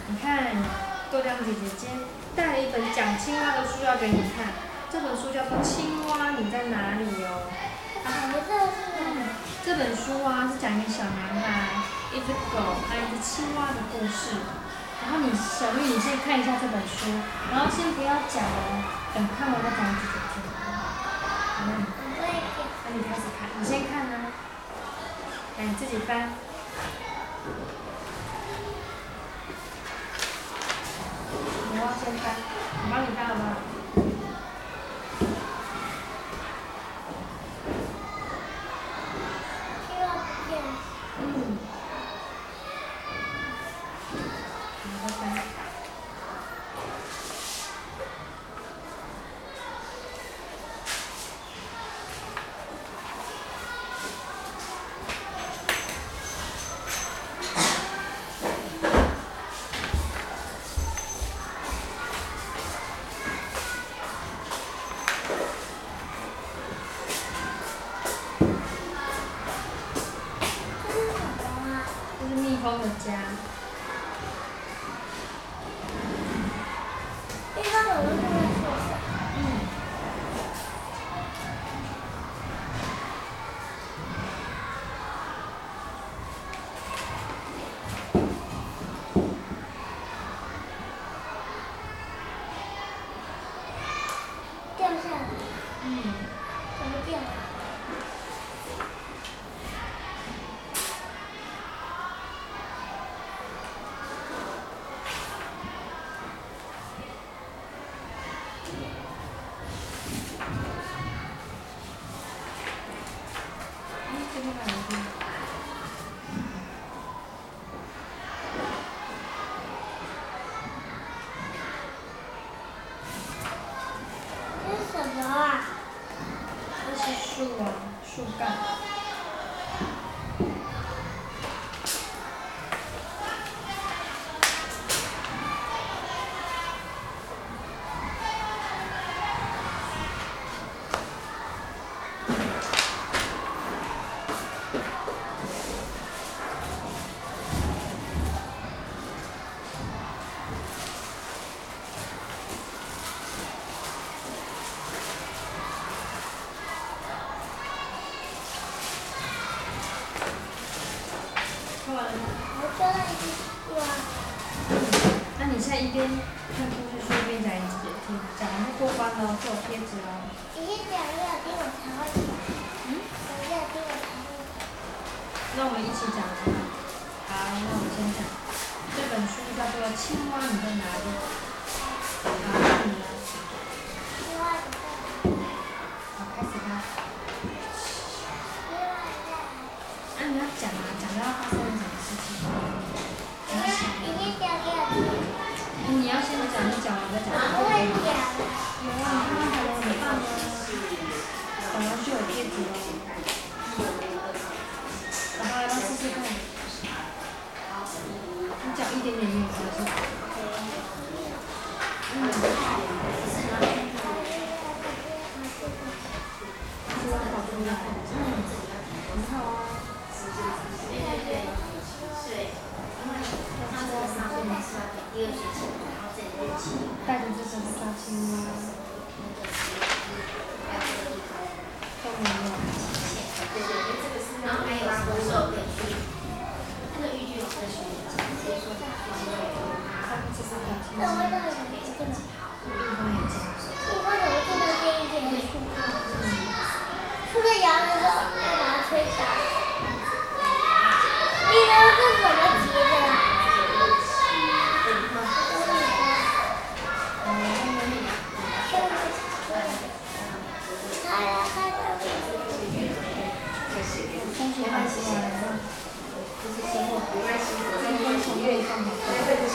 你看，豆浆姐姐今天带了一本讲青蛙的书要给你看，这本书叫做《青蛙你在哪里》哦。这本书啊是讲一个小男孩、一只狗还有一只青蛙的故事。然后小玉，你先看一下这本书，然后先不要讲哦，等看完再讲姐姐听。那你开始看，你先看啊，来你自己翻。我要先翻，我帮你翻好不好？你再翻。这是蜜蜂的家。 蜜蜂怎么这么小？掉下来。怎么掉？ 这边哪一个？ 这是什么啊？ 这是树啊，树干。看完了吗？ 我抓到一只树啊。 那你现在一边看故事书一边讲给姐姐听，讲完就过关了，就有贴纸了。 你先讲一个，听我才会讲。讲一个，听我才会讲。 那我们一起讲好不好？好，那我先讲。这本书叫做《青蛙你在哪里》。好，那你呢？ 青蛙你在哪里？ 好，开始吧。 青蛙你在哪里？ 那你要讲啊，讲到发生了什么事情。 你先讲给我听。 你要先讲，你讲完再讲。 我会讲。 有啊，你看看很棒啊。讲完就有贴纸了。然后来吧，试试看。你讲一点点没有关系。青蛙跑出来。很好啊。带着这本抓青蛙。都没有。 然后还有什么手可以去？那个豫剧有分学姐说的， 这是小青那味蛙。 道有没有这么好？ 蜜蜂也这样。 蜜蜂怎么这么尖一点的树干？树在摇的时候要把它吹倒。蜜蜂是怎么结的？ 风险还是完了。 就是生活不耐心， 跟风从月放好。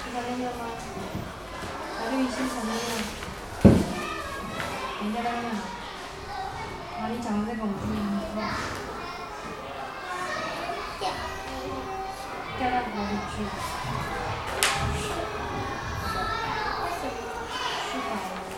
在那个吗？法律系统的。你在那个？好，你讲完这个我们就好不好？掉到河里去。是吧？